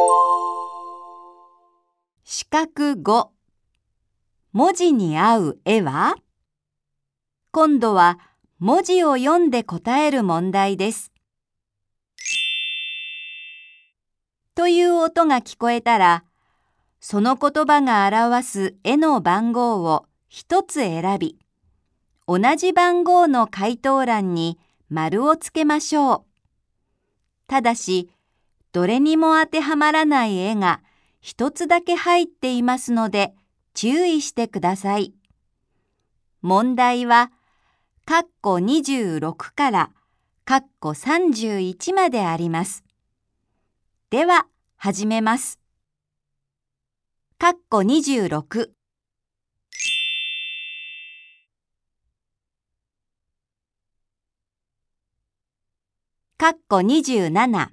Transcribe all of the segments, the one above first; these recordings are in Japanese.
四角5、文字に合う絵は？今度は文字を読んで答える問題です。という音が聞こえたら、その言葉が表す絵の番号を一つ選び、同じ番号の回答欄に丸をつけましょう。ただし、どれにも当てはまらない絵が一つだけ入っていますので注意してください。問題は、括弧26から括弧31まであります。では、始めます。括弧26、括弧27、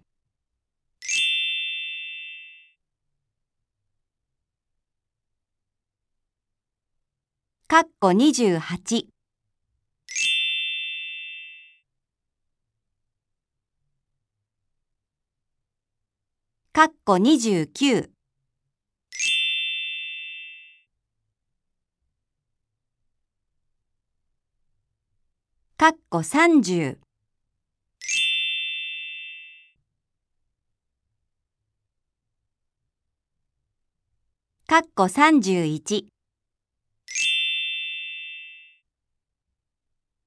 括弧28、括弧29、括弧30、括弧31。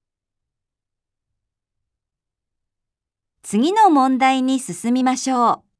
次の問題に進みましょう。